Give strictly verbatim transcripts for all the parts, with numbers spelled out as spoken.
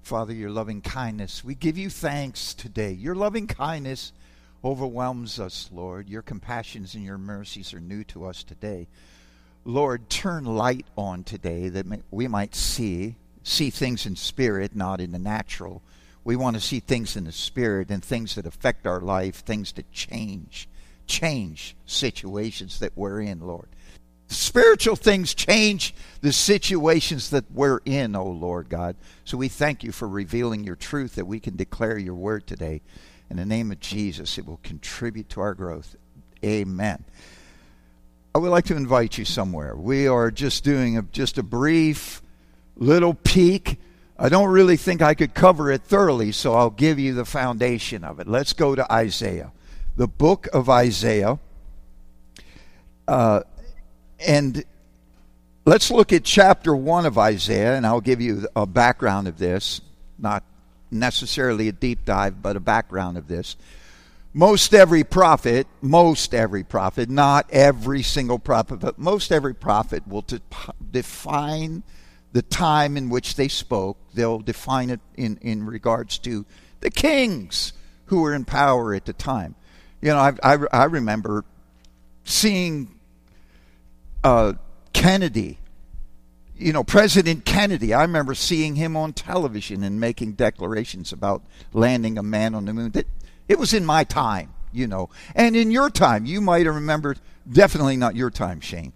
Father, your loving kindness. We give you thanks today. Your loving kindness overwhelms us, Lord. Your compassions and your mercies are new to us today. Lord, turn light on today that may, we might see, see things in spirit, not in the natural. We want to see things in the spirit and things that affect our life, things that change, change situations that we're in, Lord. Spiritual things change the situations that we're in, oh Lord God. So we thank you for revealing your truth that we can declare your word today. In the name of Jesus, it will contribute to our growth. Amen. I would like to invite you somewhere. We are just doing a, just a brief little peek. I don't really think I could cover it thoroughly, so I'll give you the foundation of it. Let's go to Isaiah, the book of Isaiah. Uh, and let's look at chapter one of Isaiah, and I'll give you a background of this, not necessarily a deep dive, but a background of this. Most every prophet, most every prophet, not every single prophet, but most every prophet will de- define the time in which they spoke. They'll define it in, in regards to the kings who were in power at the time. You know, I, I, I remember seeing uh, Kennedy, you know, President Kennedy. I remember seeing him on television and making declarations about landing a man on the moon. That it was in my time, you know. And in your time, you might have remembered, definitely not your time, Shane.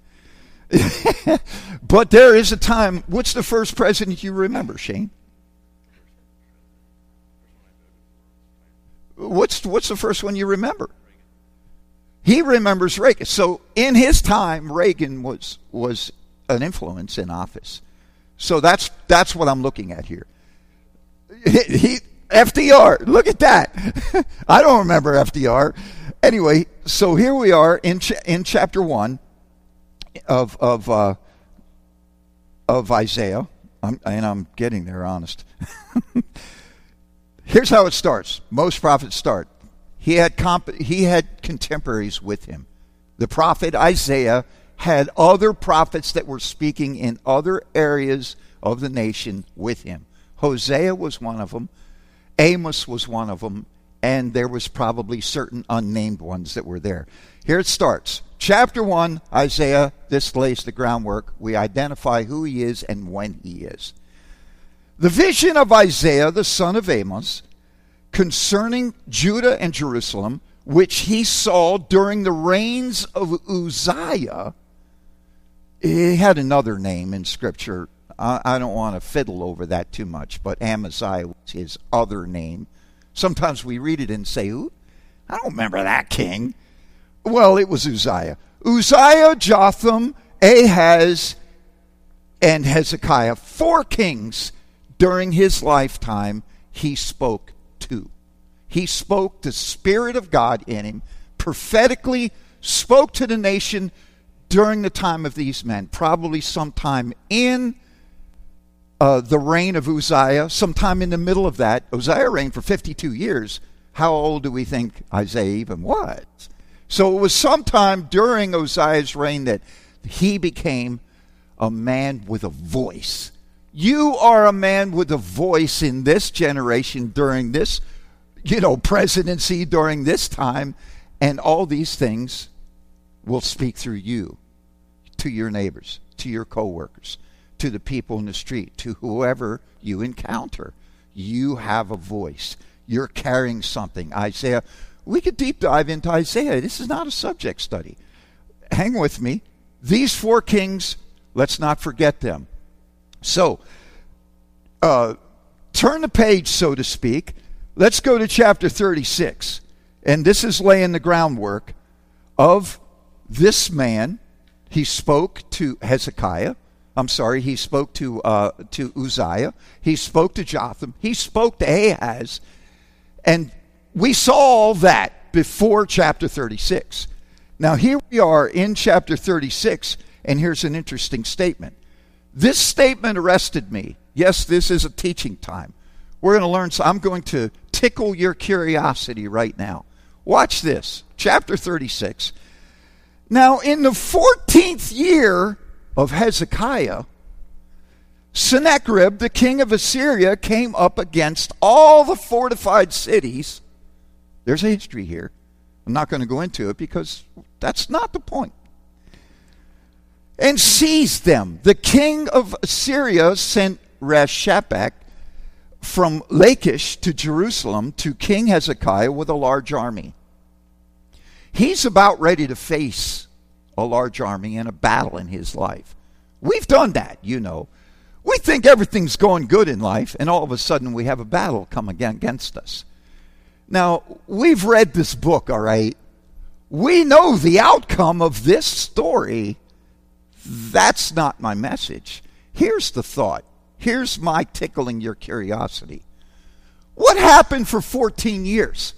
But there is a time. What's the first president you remember, Shane? What's what's the first one you remember? He remembers Reagan. So in his time, Reagan was was an influence in office. So that's that's what I'm looking at here. He, he F D R. Look at that. I don't remember F D R. Anyway, so here we are in ch- in chapter one. Of of uh, of Isaiah, I'm, and I'm getting there, honest. Here's how it starts. Most prophets start. He had comp- he had contemporaries with him. The prophet Isaiah had other prophets that were speaking in other areas of the nation with him. Hosea was one of them. Amos was one of them, and there was probably certain unnamed ones that were there. Here it starts. Chapter one, Isaiah, this lays the groundwork. We identify who he is and when he is. The vision of Isaiah, the son of Amos, concerning Judah and Jerusalem, which he saw during the reigns of Uzziah. He had another name in Scripture. I, I don't want to fiddle over that too much, but Amaziah was his other name. Sometimes we read it and say, "Ooh, I don't remember that king." Well, it was Uzziah. Uzziah, Jotham, Ahaz, and Hezekiah. Four kings during his lifetime he spoke to. He spoke the Spirit of God in him, prophetically spoke to the nation during the time of these men, probably sometime in uh, the reign of Uzziah, sometime in the middle of that. Uzziah reigned for fifty-two years. How old do we think Isaiah even was? So it was sometime during Uzziah's reign that he became a man with a voice. You are a man with a voice in this generation during this, you know, presidency during this time, and all these things will speak through you to your neighbors, to your co-workers, to the people in the street, to whoever you encounter. You have a voice. You're carrying something. Isaiah, we could deep dive into Isaiah. This is not a subject study. Hang with me. These four kings, let's not forget them. So, uh, turn the page, so to speak. Let's go to chapter thirty-six. And this is laying the groundwork of this man. He spoke to Hezekiah. I'm sorry, he spoke to uh, to Uzziah. He spoke to Jotham. He spoke to Ahaz. And we saw all that before chapter thirty-six. Now here we are in chapter thirty-six, and here's an interesting statement. This statement arrested me. Yes, this is a teaching time. We're going to learn, so I'm going to tickle your curiosity right now. Watch this, chapter thirty-six. Now in the fourteenth year of Hezekiah, Sennacherib, the king of Assyria, came up against all the fortified cities. There's a history here. I'm not going to go into it because that's not the point. And seized them. The king of Assyria sent Rashapach from Lachish to Jerusalem to King Hezekiah with a large army. He's about ready to face a large army in a battle in his life. We've done that, you know. We think everything's going good in life, and all of a sudden we have a battle come against us. Now, we've read this book, all right? We know the outcome of this story. That's not my message. Here's the thought. Here's my tickling your curiosity. What happened for fourteen years?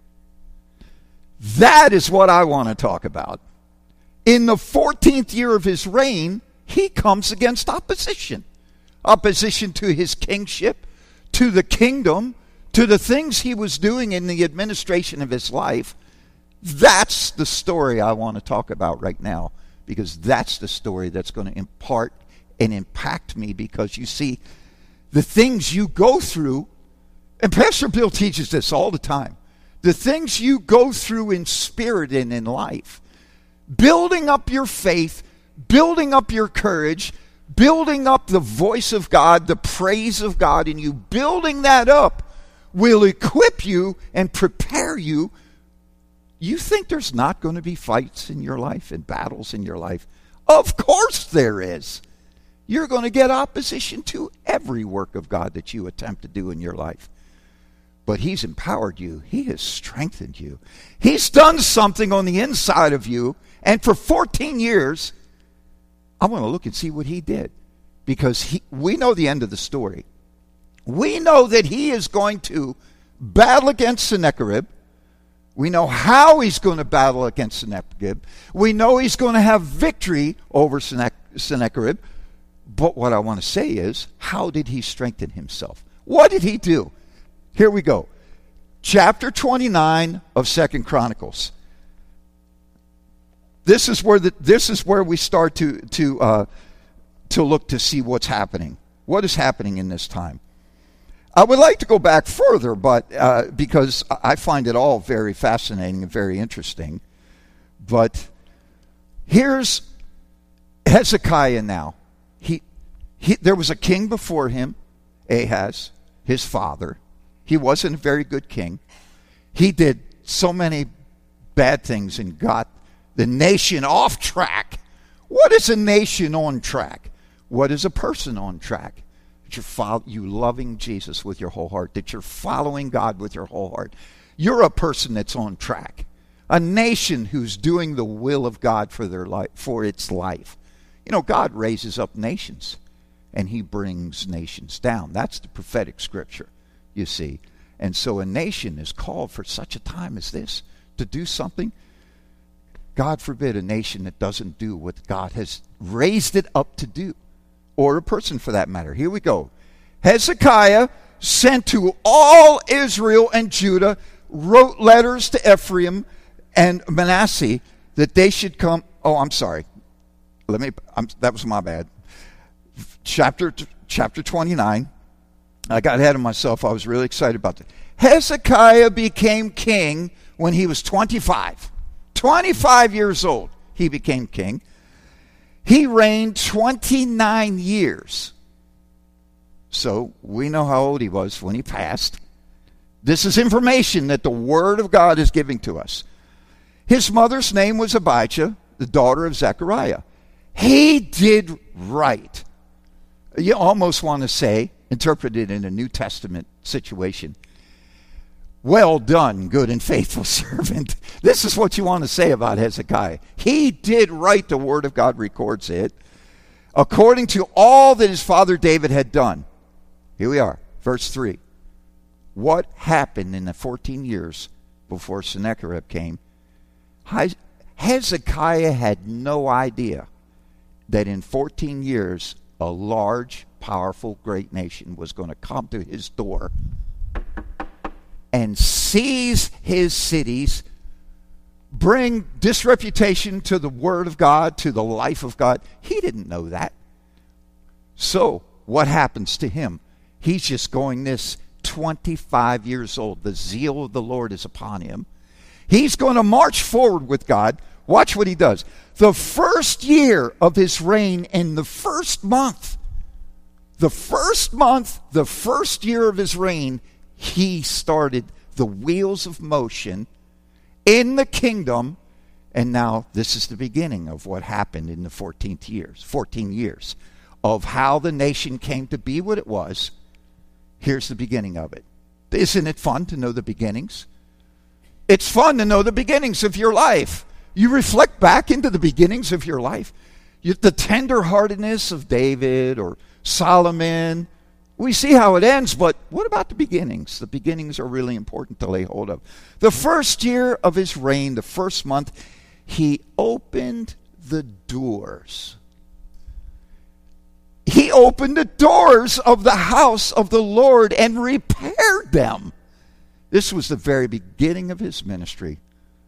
That is what I want to talk about. In the fourteenth year of his reign, he comes against opposition. Opposition to his kingship, to the kingdom, to the things he was doing in the administration of his life. That's the story I want to talk about right now, because that's the story that's going to impart and impact me. Because you see, the things you go through, and Pastor Bill teaches this all the time, the things you go through in spirit and in life, building up your faith, building up your courage, building up the voice of God, the praise of God in you, building that up will equip you and prepare you. You think there's not going to be fights in your life and battles in your life? Of course there is. You're going to get opposition to every work of God that you attempt to do in your life. But he's empowered you. He has strengthened you. He's done something on the inside of you. And for fourteen years, I want to look and see what he did. Because he, we know the end of the story. We know that he is going to battle against Sennacherib. We know how he's going to battle against Sennacherib. We know he's going to have victory over Sennacherib. But what I want to say is, how did he strengthen himself? What did he do? Here we go. Chapter twenty-nine of Second Chronicles. This is where the, this is where we start to to uh, to look to see what's happening. What is happening in this time? I would like to go back further, but uh, because I find it all very fascinating and very interesting. But here's Hezekiah now. He, he there was a king before him, Ahaz, his father. He wasn't a very good king. He did so many bad things and got the nation off track. What is a nation on track? What is a person on track? That you're follow, you loving Jesus with your whole heart. That you're following God with your whole heart. You're a person that's on track. A nation who's doing the will of God for their life, for its life. You know, God raises up nations, and he brings nations down. That's the prophetic scripture, you see. And so a nation is called for such a time as this to do something. God forbid a nation that doesn't do what God has raised it up to do. Or a person for that matter. Here we go. Hezekiah sent to all Israel and Judah, wrote letters to Ephraim and Manasseh that they should come. Oh, I'm sorry. Let me. I'm, that was my bad. Chapter chapter twenty-nine. I got ahead of myself. I was really excited about that. Hezekiah became king when he was twenty-five. twenty-five years old, he became king. He reigned twenty-nine years. So we know how old he was when he passed. This is information that the Word of God is giving to us. His mother's name was Abijah, the daughter of Zechariah. He did right. You almost want to say, interpreted in a New Testament situation, well done, good and faithful servant. This is what you want to say about Hezekiah. He did right, the Word of God records it, according to all that his father David had done. Here we are, verse three. What happened in the fourteen years before Sennacherib came? Hezekiah had no idea that in fourteen years, a large, powerful, great nation was going to come to his door and seize his cities, bring disreputation to the Word of God, to the life of God. He didn't know that. So, what happens to him? He's just going this twenty-five years old. The zeal of the Lord is upon him. He's going to march forward with God. Watch what he does. The first year of his reign, in the first month, the first month, the first year of his reign, he started the wheels of motion in the kingdom. And now this is the beginning of what happened in the fourteenth years, fourteen years of how the nation came to be what it was. Here's the beginning of it. Isn't it fun to know the beginnings? It's fun to know the beginnings of your life. You reflect back into the beginnings of your life. You, the tenderheartedness of David or Solomon. We see how it ends, but what about the beginnings? The beginnings are really important to lay hold of. The first year of his reign, the first month, he opened the doors. He opened the doors of the house of the Lord and repaired them. This was the very beginning of his ministry.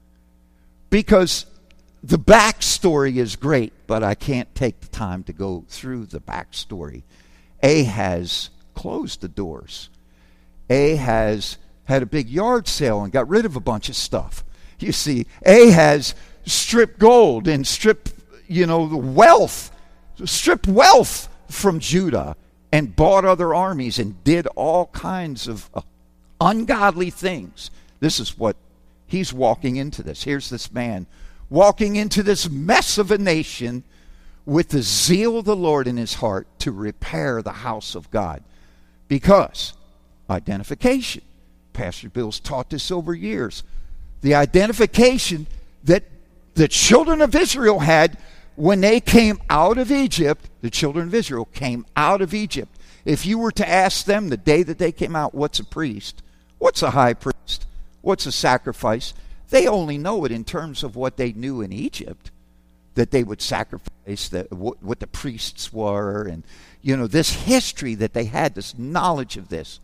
Because the backstory is great, but I can't take the time to go through the backstory. Ahaz closed the doors. Ahaz had a big yard sale and got rid of a bunch of stuff. You see, Ahaz stripped gold and stripped, you know, the wealth, stripped wealth from Judah and bought other armies and did all kinds of uh, ungodly things. This is what he's walking into this. Here's this man walking into this mess of a nation with the zeal of the Lord in his heart to repair the house of God. Because identification. Pastor Bill's taught this over years. The identification that the children of Israel had when they came out of Egypt. The children of Israel came out of Egypt. If you were to ask them the day that they came out, what's a priest? What's a high priest? What's a sacrifice? They only know it in terms of what they knew in Egypt, that they would sacrifice, that what, what the priests were, and you know, this history that they had, this knowledge of this.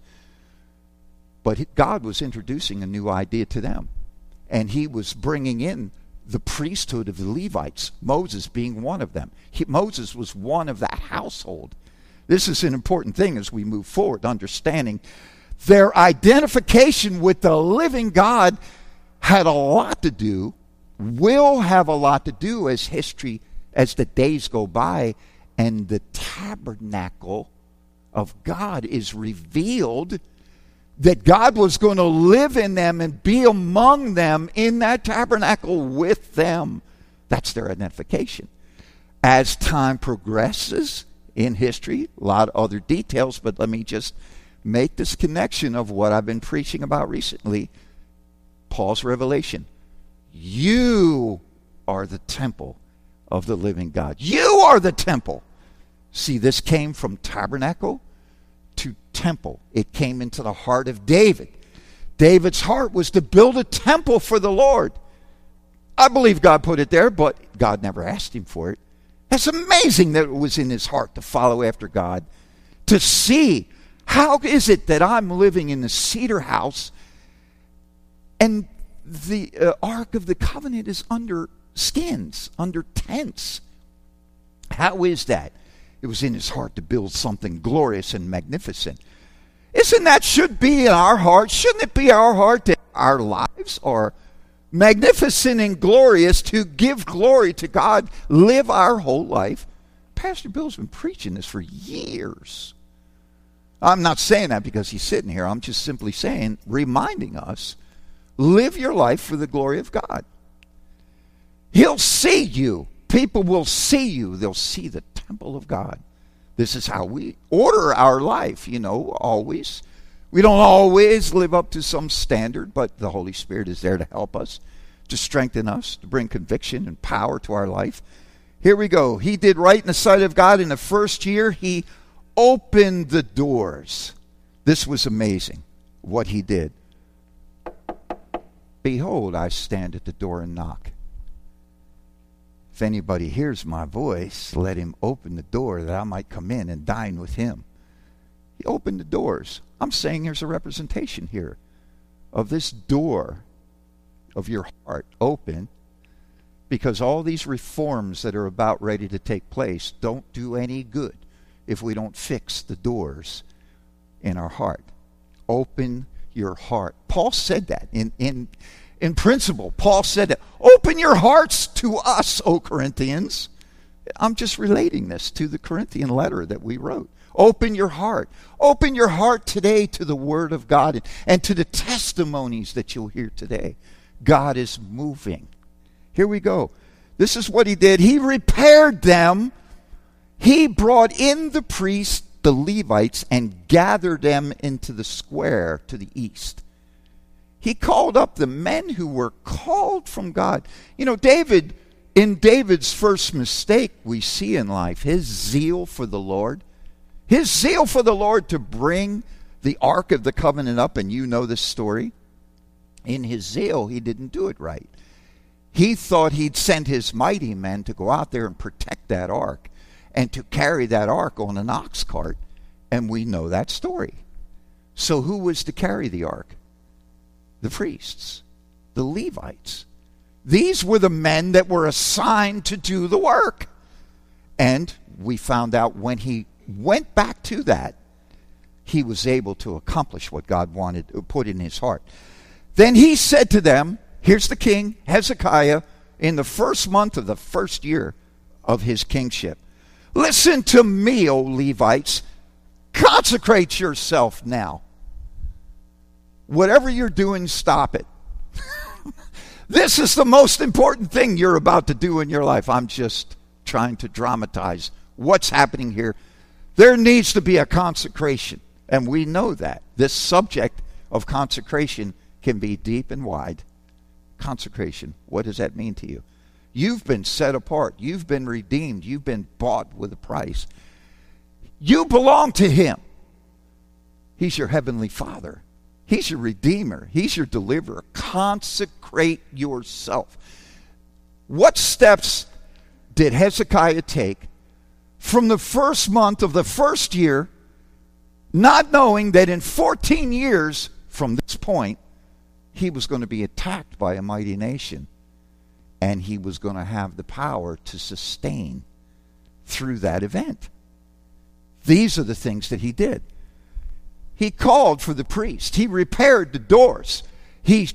But God was introducing a new idea to them, and he was bringing in the priesthood of the Levites, Moses being one of them. He, Moses was one of that household. This is an important thing as we move forward, understanding their identification with the living God had a lot to do, will have a lot to do as history, as the days go by, and the tabernacle of God is revealed, that God was going to live in them and be among them in that tabernacle with them. That's their identification. As time progresses in history, a lot of other details, but let me just make this connection of what I've been preaching about recently. Paul's revelation. You are the temple of the living God. You are the temple. See, this came from tabernacle to temple. It came into the heart of David. David's heart was to build a temple for the Lord. I believe God put it there, but God never asked him for it. It's amazing that it was in his heart to follow after God, to see how is it that I'm living in the cedar house and the uh, Ark of the Covenant is under skins, under tents. How is that? It was in his heart to build something glorious and magnificent. Isn't that should be in our heart? Shouldn't it be our heart that our lives are magnificent and glorious, to give glory to God, live our whole life? Pastor Bill's been preaching this for years. I'm not saying that because he's sitting here. I'm just simply saying, reminding us, live your life for the glory of God. He'll see you. People will see you. They'll see the temple of God. This is how we order our life, you know, always. We don't always live up to some standard, but the Holy Spirit is there to help us, to strengthen us, to bring conviction and power to our life. Here we go. He did right in the sight of God. In the first year, he opened the doors. This was amazing, what he did. Behold, I stand at the door and knock. If anybody hears my voice, let him open the door that I might come in and dine with him. He opened the doors. I'm saying there's a representation here of this door of your heart open, because all these reforms that are about ready to take place don't do any good if we don't fix the doors in our heart. Open your heart. Paul said that in, in, in principle. Paul said that. Open your hearts to us, O Corinthians. I'm just relating this to the Corinthian letter that we wrote. Open your heart. Open your heart today to the Word of God and, and to the testimonies that you'll hear today. God is moving. Here we go. This is what he did. He repaired them. He brought in the priests, the Levites, and gathered them into the square to the east. He called up the men who were called from God. You know, David, in David's first mistake we see in life, his zeal for the Lord, his zeal for the Lord to bring the Ark of the Covenant up, and you know this story. In his zeal, he didn't do it right. He thought he'd send his mighty men to go out there and protect that ark and to carry that ark on an ox cart, and we know that story. So who was to carry the ark? The priests, the Levites. These were the men that were assigned to do the work. And we found out when he went back to that, he was able to accomplish what God wanted to put in his heart. Then he said to them, here's the king, Hezekiah, in the first month of the first year of his kingship. Listen to me, O Levites. Consecrate yourself now. Whatever you're doing, stop it. This is the most important thing you're about to do in your life. I'm just trying to dramatize what's happening here. There needs to be a consecration. And we know that. This subject of consecration can be deep and wide. Consecration, what does that mean to you? You've been set apart. You've been redeemed. You've been bought with a price. You belong to him. He's your heavenly Father. He's your Redeemer. He's your deliverer. Consecrate yourself. What steps did Hezekiah take from the first month of the first year, not knowing that in fourteen years from this point, he was going to be attacked by a mighty nation, and he was going to have the power to sustain through that event? These are the things that he did. He called for the priest. He repaired the doors. He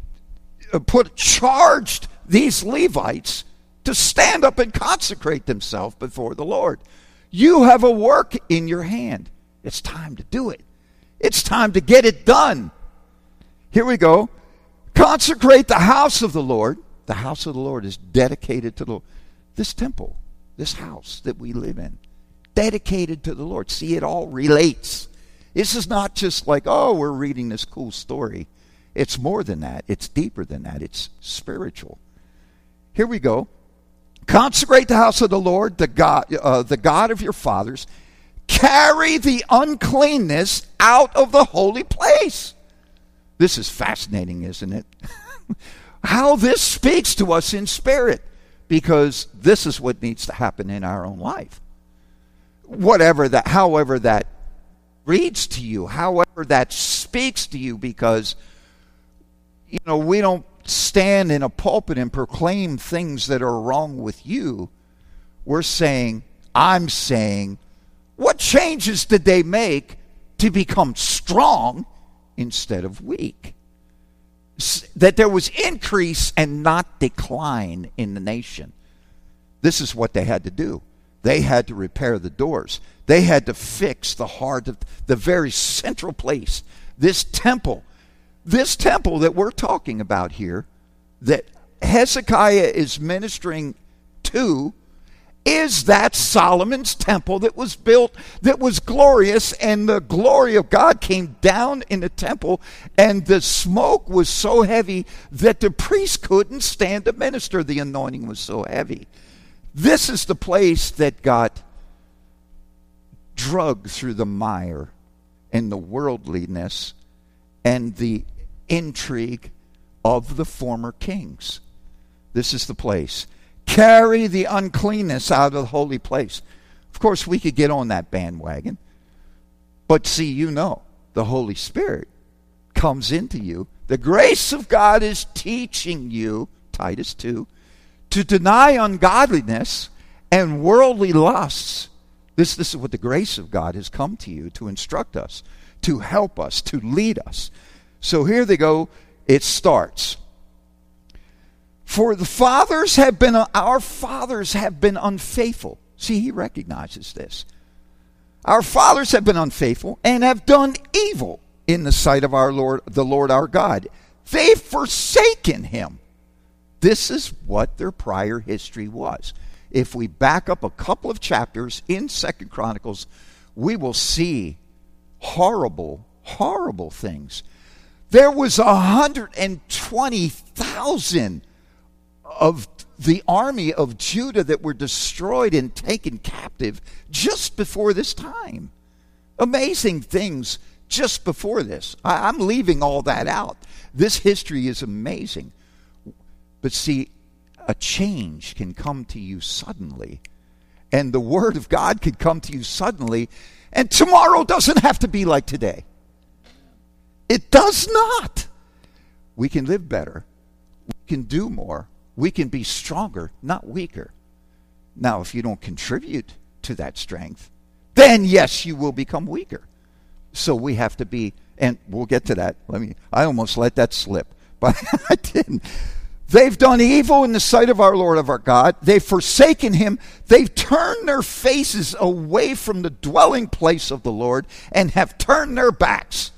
put charged these Levites to stand up and consecrate themselves before the Lord. You have a work in your hand. It's time to do it. It's time to get it done. Here we go. Consecrate the house of the Lord. The house of the Lord is dedicated to the Lord. This temple, this house that we live in, dedicated to the Lord. See, it all relates. This is not just like, oh, we're reading this cool story. It's more than that. It's deeper than that. It's spiritual. Here we go. Consecrate the house of the Lord, the God, uh, the God of your fathers. Carry the uncleanness out of the holy place. This is fascinating, isn't it? How this speaks to us in spirit, because this is what needs to happen in our own life. Whatever that, however that reads to you, however that speaks to you, because, you know, we don't stand in a pulpit and proclaim things that are wrong with you. We're saying, I'm saying, what changes did they make to become strong instead of weak? That there was increase and not decline in the nation. This is what they had to do. They had to repair the doors. They had to fix the heart of the very central place. This temple, this temple that we're talking about here, that Hezekiah is ministering to, is that Solomon's temple that was built, that was glorious, and the glory of God came down in the temple, and the smoke was so heavy that the priest couldn't stand to minister. The anointing was so heavy. This is the place that got drugged through the mire and the worldliness and the intrigue of the former kings. This is the place. Carry the uncleanness out of the holy place. Of course, we could get on that bandwagon. But see, you know, the Holy Spirit comes into you. The grace of God is teaching you, Titus two, to deny ungodliness and worldly lusts, This, this is what the grace of God has come to you to instruct us, to help us, to lead us. So here they go. It starts. For the fathers have been, our fathers have been unfaithful. See, he recognizes this. Our fathers have been unfaithful and have done evil in the sight of our Lord, the Lord our God. They've forsaken him. This is what their prior history was. If we back up a couple of chapters in Second Chronicles, we will see horrible, horrible things. There was one hundred twenty thousand of the army of Judah that were destroyed and taken captive just before this time. Amazing things just before this. I, I'm leaving all that out. This history is amazing. But see, a change can come to you suddenly. And the Word of God can come to you suddenly. And tomorrow doesn't have to be like today. It does not. We can live better. We can do more. We can be stronger, not weaker. Now, if you don't contribute to that strength, then yes, you will become weaker. So we have to be, and we'll get to that. Let me, I almost let that slip, but I didn't. They've done evil in the sight of our Lord, of our God. They've forsaken him. They've turned their faces away from the dwelling place of the Lord and have turned their backs.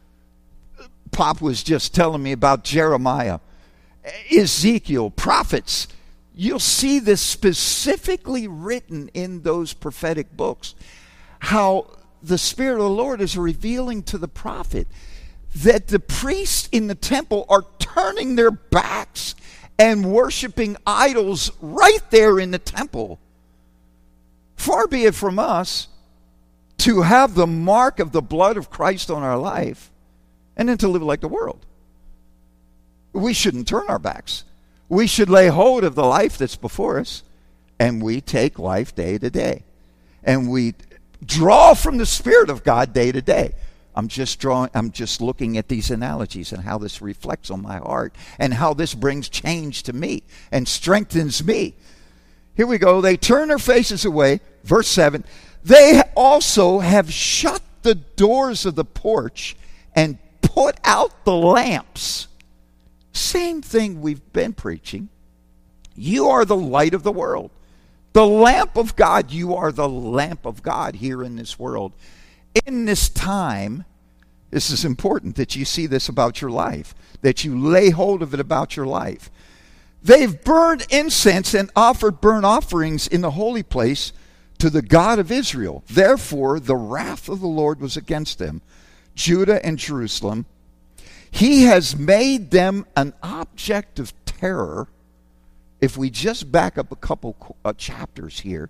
Pop was just telling me about Jeremiah, Ezekiel, prophets. You'll see this specifically written in those prophetic books. How the Spirit of the Lord is revealing to the prophet that the priests in the temple are turning their backs and worshiping idols right there in the temple. Far be it from us to have the mark of the blood of Christ on our life and then to live like the world. We shouldn't turn our backs. We should lay hold of the life that's before us, and we take life day to day. And we draw from the Spirit of God day to day. I'm just drawing, I'm just looking at these analogies and how this reflects on my heart and how this brings change to me and strengthens me. Here we go. They turn their faces away. Verse seven. They also have shut the doors of the porch and put out the lamps. Same thing we've been preaching. You are the light of the world. The lamp of God. You are the lamp of God here in this world. In this time, this is important that you see this about your life, that you lay hold of it about your life. They've burned incense and offered burnt offerings in the holy place to the God of Israel. Therefore, the wrath of the Lord was against them, Judah and Jerusalem. He has made them an object of terror. If we just back up a couple uh, chapters here,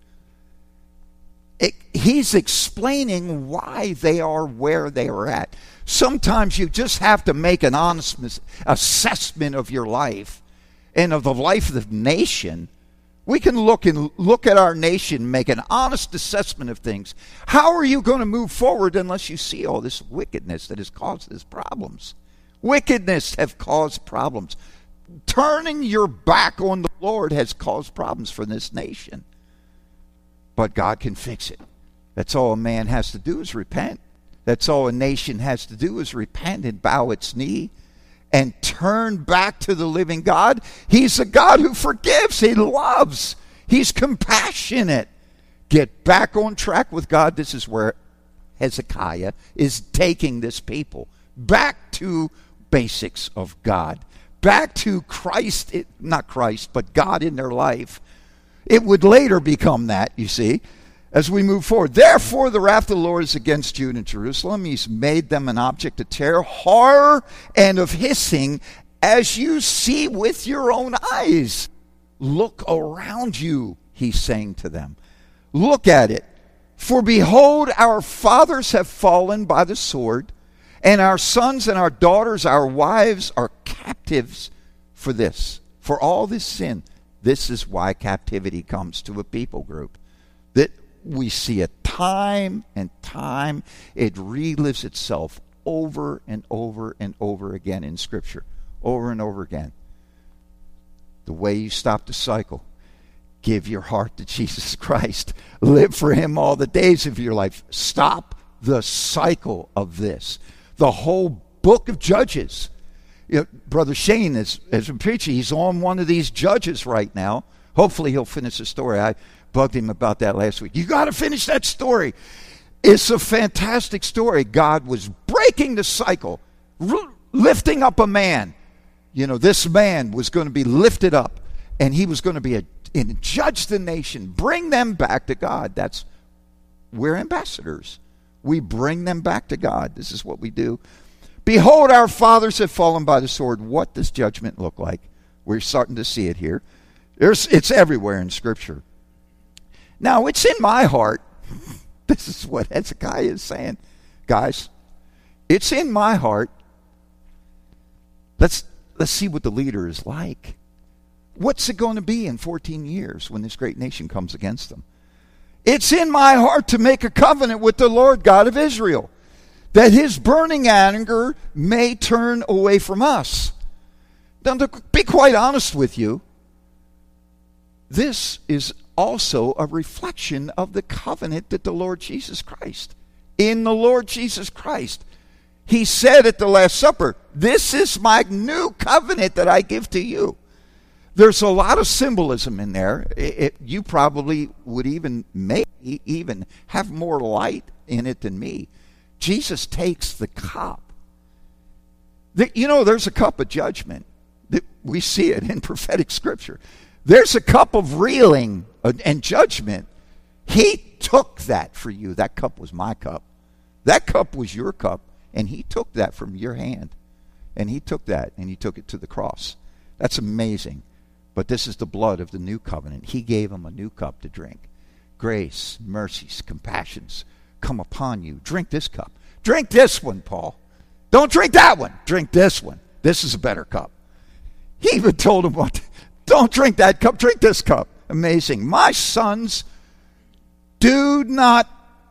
it, he's explaining why they are where they are at. Sometimes you just have to make an honest assessment of your life and of the life of the nation. We can look and look at our nation, make an honest assessment of things. How are you going to move forward unless you see all this wickedness that has caused these problems? Wickedness have caused problems. Turning your back on the Lord has caused problems for this nation. But God can fix it. That's all a man has to do is repent. That's all a nation has to do is repent and bow its knee and turn back to the living God. He's a God who forgives. He loves. He's compassionate. Get back on track with God. This is where Hezekiah is taking this people back to basics of God. Back to Christ, not Christ, but God in their life. It would later become that, you see, as we move forward. Therefore, the wrath of the Lord is against Judah and Jerusalem. He's made them an object of terror, horror, and of hissing, as you see with your own eyes. Look around you, he's saying to them. Look at it. For behold, our fathers have fallen by the sword, and our sons and our daughters, our wives, are captives for this, for all this sin. This is why captivity comes to a people group. That we see it time and time. It relives itself over and over and over again in Scripture. Over and over again. The way you stop the cycle. Give your heart to Jesus Christ. Live for him all the days of your life. Stop the cycle of this. The whole book of Judges. You know, Brother Shane is, as a preacher, he's on one of these judges right now. Hopefully he'll finish the story. I bugged him about that last week. You got to finish that story. It's a fantastic story. God was breaking the cycle, r- lifting up a man. You know, this man was going to be lifted up, and he was going to be a and judge the nation, bring them back to God. That's, we're ambassadors. We bring them back to God. This is what we do. Behold, our fathers have fallen by the sword. What does judgment look like? We're starting to see it here. There's, it's everywhere in Scripture. Now, it's in my heart. This is what Hezekiah is saying. Guys, it's in my heart. Let's, let's see what the leader is like. What's it going to be in fourteen years when this great nation comes against them? It's in my heart to make a covenant with the Lord God of Israel, that his burning anger may turn away from us. Now, to be quite honest with you, this is also a reflection of the covenant that the Lord Jesus Christ, in the Lord Jesus Christ, he said at the Last Supper, this is my new covenant that I give to you. There's a lot of symbolism in there. It, it, you probably would even maybe even have more light in it than me. Jesus takes the cup. The, you know, there's a cup of judgment. We see it in prophetic scripture. There's a cup of reeling and judgment. He took that for you. That cup was my cup. That cup was your cup. And he took that from your hand. And he took that and he took it to the cross. That's amazing. But this is the blood of the new covenant. He gave him a new cup to drink. Grace, mercies, compassions come upon you. Drink this cup. Drink this one, Paul. Don't drink that one. Drink this one. This is a better cup. He even told him, what? Don't drink that cup. Drink this cup. Amazing. My sons, do not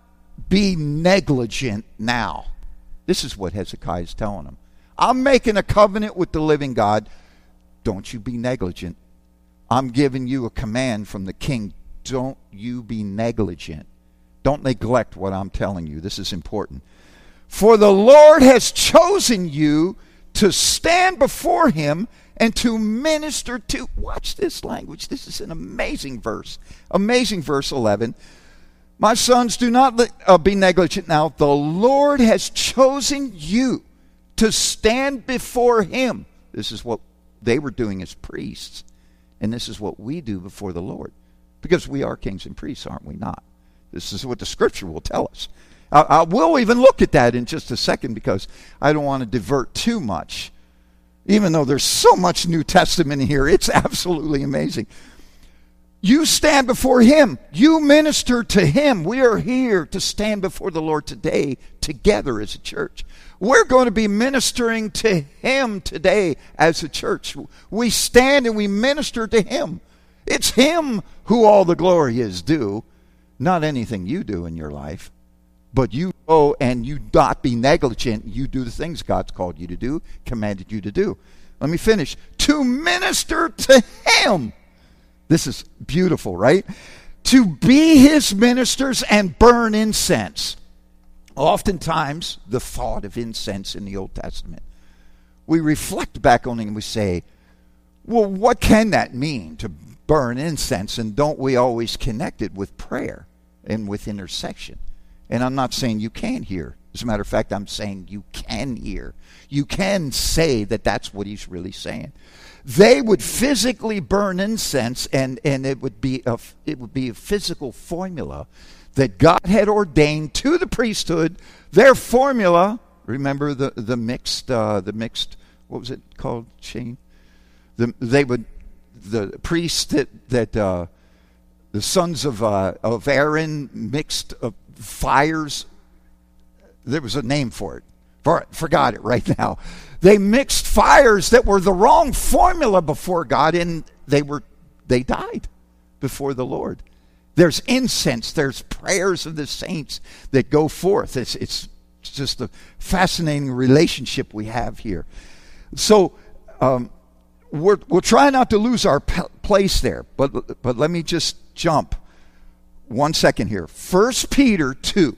be negligent now. This is what Hezekiah is telling them. I'm making a covenant with the living God. Don't you be negligent. I'm giving you a command from the king. Don't you be negligent. Don't neglect what I'm telling you. This is important. For the Lord has chosen you to stand before him and to minister to. Watch this language. This is an amazing verse. Amazing verse eleven. My sons, do not uh, be negligent now. The Lord has chosen you to stand before him. This is what they were doing as priests. And this is what we do before the Lord. Because we are kings and priests, aren't we not? This is what the scripture will tell us. I, I will even look at that in just a second because I don't want to divert too much. Even though there's so much New Testament here, it's absolutely amazing. You stand before him. You minister to him. We are here to stand before the Lord today together as a church. We're going to be ministering to him today as a church. We stand and we minister to him. It's him who all the glory is due, not anything you do in your life. But you go and you not be negligent. You do the things God's called you to do, commanded you to do. Let me finish. To minister to him. This is beautiful, right? To be his ministers and burn incense. Oftentimes, the thought of incense in the Old Testament, we reflect back on it and we say, well, what can that mean, to burn incense? And don't we always connect it with prayer and with intercession? And I'm not saying you can't hear. As a matter of fact, I'm saying you can hear. You can say that that's what he's really saying. They would physically burn incense, and, and it would be a, it would be a physical formula that God had ordained to the priesthood. Their formula, remember the the mixed uh, the mixed what was it called, Shane? The, they would the priests that that uh, the sons of uh, of Aaron mixed uh, fires. There was a name for it. For, forgot it right now. They mixed fires that were the wrong formula before God, and they were they died before the Lord. There's incense. There's prayers of the saints that go forth. It's it's just a fascinating relationship we have here. So um, we're, we'll try not to lose our pe- place there. But, but let me just jump one second here. First Peter two.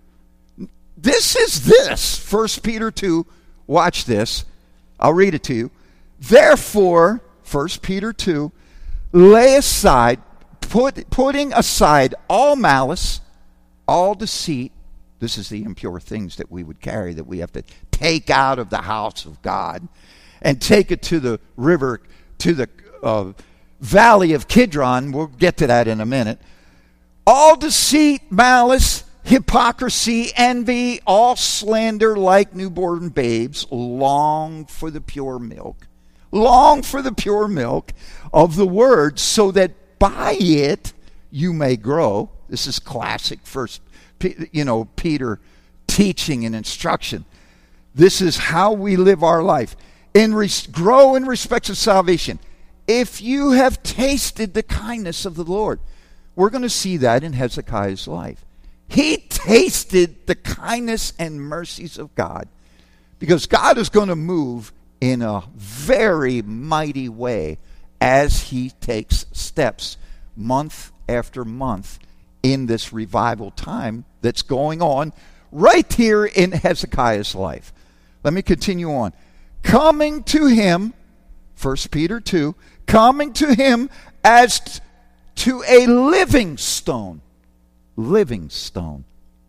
This is this. First Peter two. Watch this. I'll read it to you. Therefore, First Peter two, lay aside, put, putting aside all malice, all deceit. This is the impure things that we would carry, that we have to take out of the house of God and take it to the river, to the uh, valley of Kidron. We'll get to that in a minute. All deceit, malice, hypocrisy, envy, all slander, like newborn babes, long for the pure milk. Long for the pure milk of the word, so that by it you may grow. This is classic first, you know, Peter teaching and instruction. This is how we live our life. In res- grow in respect of salvation. If you have tasted the kindness of the Lord. We're going to see that in Hezekiah's life. He tasted the kindness and mercies of God, because God is going to move in a very mighty way as he takes steps month after month in this revival time that's going on right here in Hezekiah's life. Let me continue on. Coming to him, First Peter two, coming to him as t- to a living stone, living stone,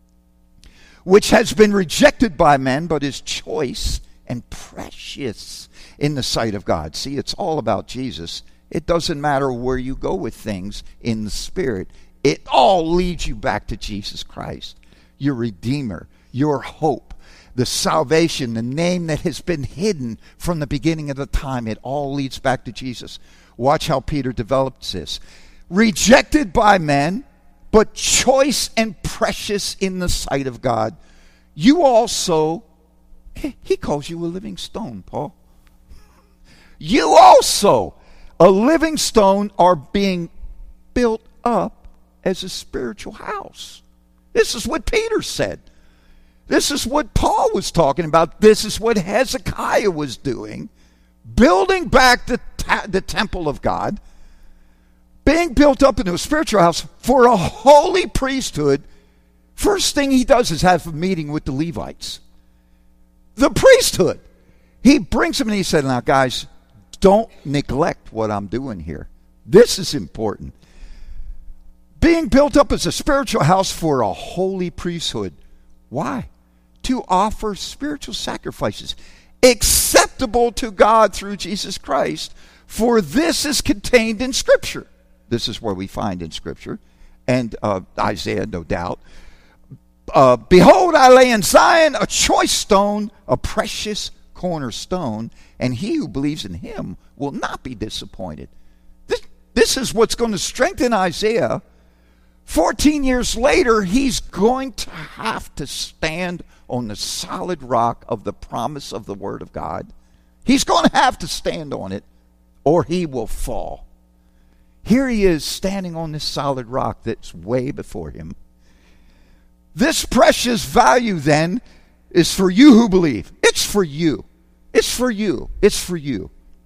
which has been rejected by men, but is choice and precious in the sight of God. See, it's all about Jesus. It doesn't matter where you go with things in the Spirit. It all leads you back to Jesus Christ, your Redeemer, your hope, the salvation, the name that has been hidden from the beginning of the time. It all leads back to Jesus. Watch how Peter develops this. Rejected by men, but choice and precious in the sight of God. You also, he calls you a living stone, Paul. You also, a living stone, are being built up as a spiritual house. This is what Peter said. This is what Paul was talking about. This is what Hezekiah was doing. Building back the, ta- the temple of God. Being built up into a spiritual house for a holy priesthood. First thing he does is have a meeting with the Levites. The priesthood. He brings them and he said, now guys, don't neglect what I'm doing here. This is important. Being built up as a spiritual house for a holy priesthood. Why? To offer spiritual sacrifices acceptable to God through Jesus Christ. For this is contained in Scripture. This is where we find in Scripture. And uh, Isaiah, no doubt. Uh, Behold, I lay in Zion a choice stone, a precious cornerstone, and he who believes in him will not be disappointed. This, this is what's going to strengthen Isaiah. Fourteen years later, he's going to have to stand on the solid rock of the promise of the Word of God. He's going to have to stand on it, or he will fall. Here he is standing on this solid rock that's way before him. This precious value, then, is for you who believe. It's for you. It's for you. It's for you.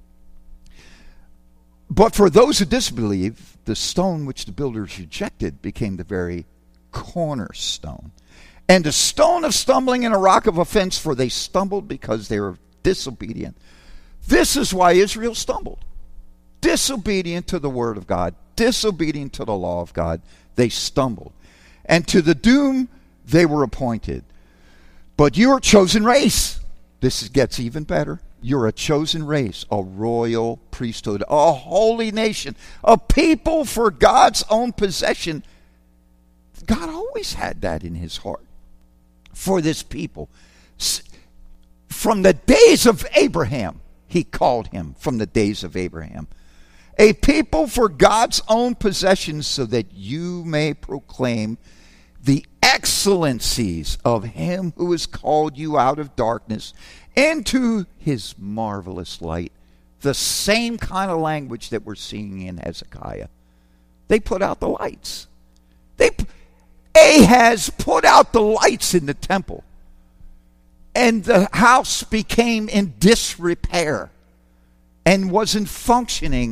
But for those who disbelieve, the stone which the builders rejected became the very cornerstone. And a stone of stumbling and a rock of offense, for they stumbled because they were disobedient. This is why Israel stumbled. Disobedient to the word of God, disobedient to the law of God, they stumbled. And to the doom they were appointed. But you are a chosen race. This gets even better. You're a chosen race, a royal priesthood, a holy nation, a people for God's own possession. God always had that in his heart for this people. From the days of Abraham, he called him from the days of Abraham. A people for God's own possession, so that you may proclaim the excellencies of him who has called you out of darkness into his marvelous light. The same kind of language that we're seeing in Hezekiah. They put out the lights. They, Ahaz put out the lights in the temple. And the house became in disrepair and wasn't functioning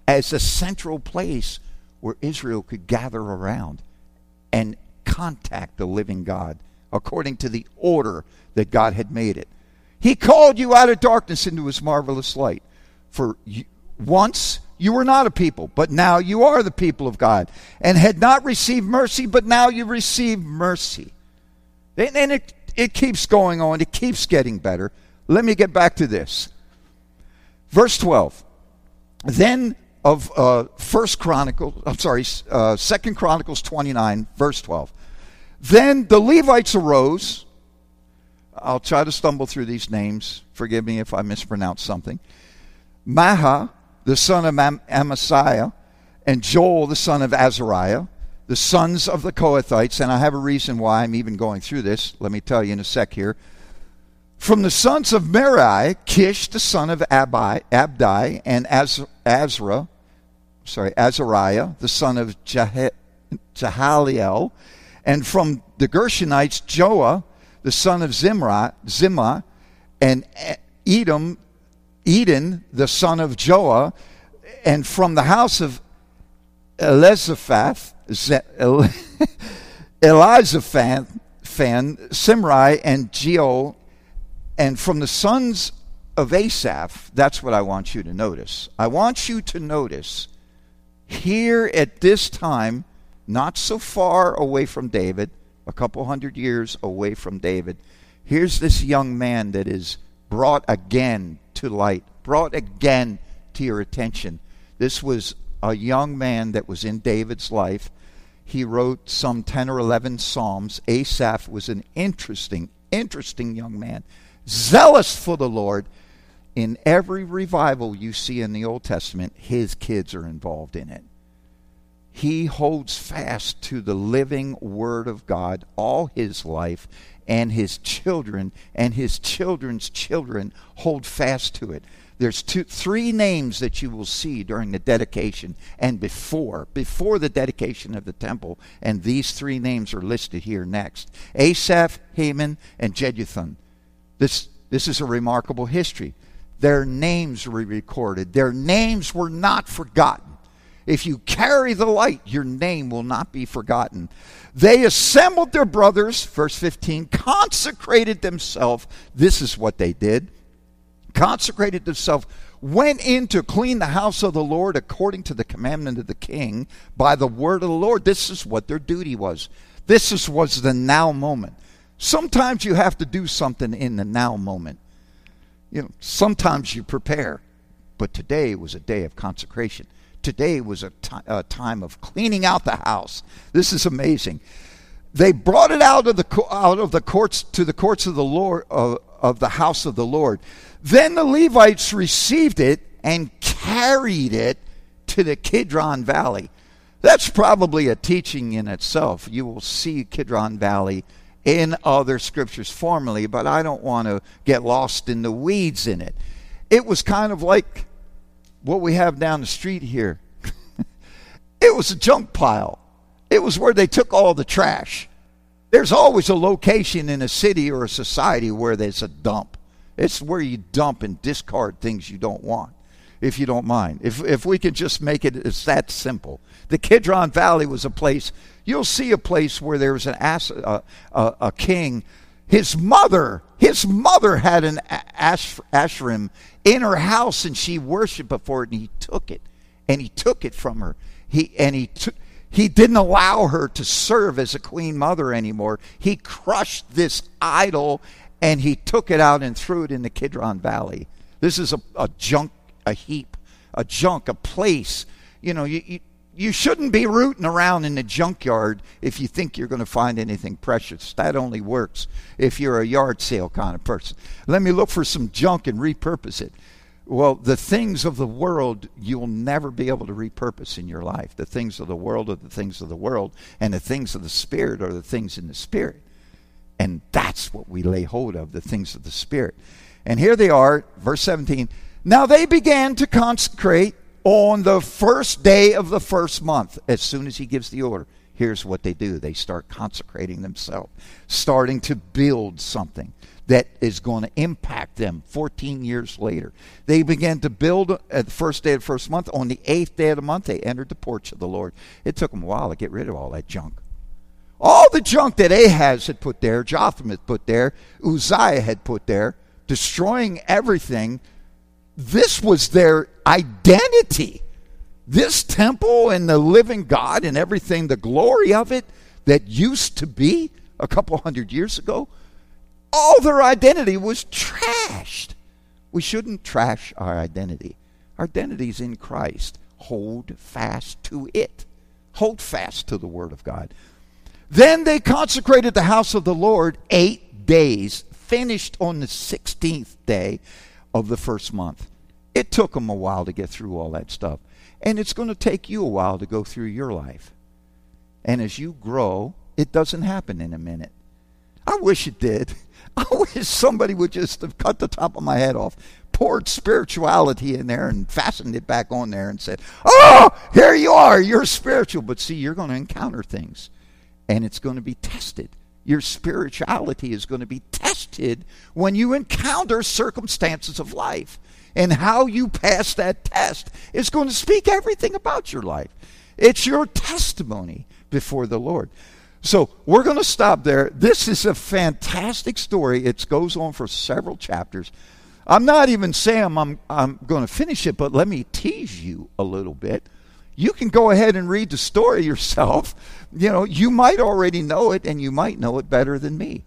as a central place where Israel could gather around and contact the living God according to the order that God had made it. He called you out of darkness into his marvelous light. For you, once you were not a people, but now you are the people of God, and had not received mercy, but now you receive mercy. And, and it, it keeps going on. It keeps getting better. Let me get back to this. Verse twelve. Then of uh, First Chronicles, I'm sorry, uh, Second Chronicles twenty-nine, verse twelve. Then the Levites arose. I'll try to stumble through these names. Forgive me if I mispronounce something. Maha, the son of Am- Amasiah, and Joel, the son of Azariah, the sons of the Kohathites, and I have a reason why I'm even going through this. Let me tell you in a sec here. From the sons of Merari, Kish, the son of Abi, Abdi, and Az- Azra, sorry, Azariah, the son of Jah- Jahaliel, and from the Gershonites, Joah, the son of Zimra, Zimah, and Edom, Eden, the son of Joah, and from the house of Elizaphat, Elizaphan, Simri, and Geo, and from the sons of Asaph. That's what I want you to notice. I want you to notice here at this time, not so far away from David, a couple hundred years away from David, here's this young man that is brought again to light, brought again to your attention. This was a young man that was in David's life. He wrote some ten or eleven psalms. Asaph was an interesting, interesting young man, zealous for the Lord. In every revival you see in the Old Testament, his kids are involved in it. He holds fast to the living Word of God all his life, and his children and his children's children hold fast to it. There's two, three names that you will see during the dedication and before, before the dedication of the temple, and these three names are listed here next. Asaph, Heman, and Jeduthun. This, this is a remarkable history. Their names were recorded. Their names were not forgotten. If you carry the light, your name will not be forgotten. They assembled their brothers, verse fifteen, consecrated themselves. This is what they did. Consecrated themselves, went in to clean the house of the Lord according to the commandment of the king by the word of the Lord. This is what their duty was. This is, was the now moment. Sometimes you have to do something in the now moment. You know, sometimes you prepare, but today was a day of consecration. Today was a, t- a time of cleaning out the house. This is amazing. They brought it out of the co- out of the courts to the courts of the Lord of, of the house of the Lord. Then the Levites received it and carried it to the Kidron Valley. That's probably a teaching in itself. You will see Kidron Valley in other scriptures formally, but I don't want to get lost in the weeds in it. It was kind of like what we have down the street here. It was a junk pile. It was where they took all the trash. There's always a location in a city or a society where there's a dump. It's where you dump and discard things you don't want, if you don't mind. If if we could just make it, it's that simple. The Kidron Valley was a place, you'll see a place where there was an ass, uh, uh, a king. His mother, his mother had an ash, ashram in her house, and she worshipped before it, and he took it. And he took it from her. He and he took He didn't allow her to serve as a queen mother anymore. He crushed this idol, and he took it out and threw it in the Kidron Valley. This is a, a junk, a heap, a junk, a place. You know, you, you, you shouldn't be rooting around in the junkyard if you think you're going to find anything precious. That only works if you're a yard sale kind of person. Let me look for some junk and repurpose it. Well, the things of the world you'll never be able to repurpose in your life. The things of the world are the things of the world, and the things of the Spirit are the things in the Spirit. And that's what we lay hold of, the things of the Spirit. And here they are, verse seventeen. Now they began to consecrate on the first day of the first month. As soon as he gives the order, here's what they do. They start consecrating themselves, starting to build something. that is going to impact them fourteen years later. They began to build at the first day of the first month. On the eighth day of the month, they entered the porch of the Lord. It took them a while to get rid of all that junk. All the junk that Ahaz had put there, Jotham had put there, Uzziah had put there, destroying everything. This was their identity. This temple and the living God and everything, the glory of it that used to be a couple hundred years ago, all their identity was trashed. We shouldn't trash our identity. Our identity is in Christ. Hold fast to it. Hold fast to the Word of God. Then they consecrated the house of the Lord eight days, finished on the sixteenth day of the first month. It took them a while to get through all that stuff. And it's going to take you a while to go through your life. And as you grow, it doesn't happen in a minute. I wish it did. I wish somebody would just have cut the top of my head off, poured spirituality in there and fastened it back on there and said, oh, here you are, you're spiritual. But see, you're going to encounter things, and it's going to be tested. Your spirituality is going to be tested when you encounter circumstances of life. And how you pass that test is going to speak everything about your life. It's your testimony before the Lord. So we're going to stop there. This is a fantastic story. It goes on for several chapters. I'm not even saying I'm, I'm going to finish it, but let me tease you a little bit. You can go ahead and read the story yourself. You know, you might already know it, and you might know it better than me.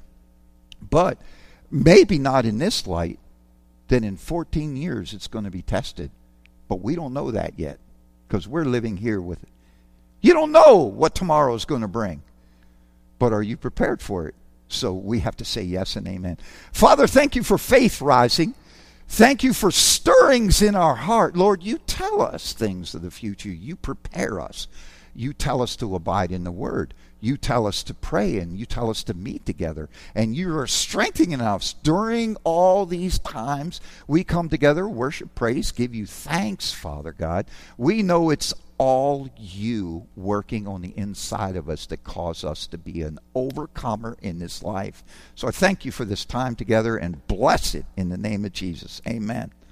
But maybe not in this light. Then in fourteen years it's going to be tested. But we don't know that yet because we're living here with it. You don't know what tomorrow is going to bring. But are you prepared for it? So we have to say yes and amen. Father, thank you for faith rising. Thank you for stirrings in our heart. Lord, you tell us things of the future. You prepare us. You tell us to abide in the Word. You tell us to pray, and you tell us to meet together. And you are strengthening us during all these times. We come together, worship, praise, give you thanks, Father God. We know it's all you working on the inside of us that cause us to be an overcomer in this life. So I thank you for this time together, and bless it in the name of Jesus. Amen.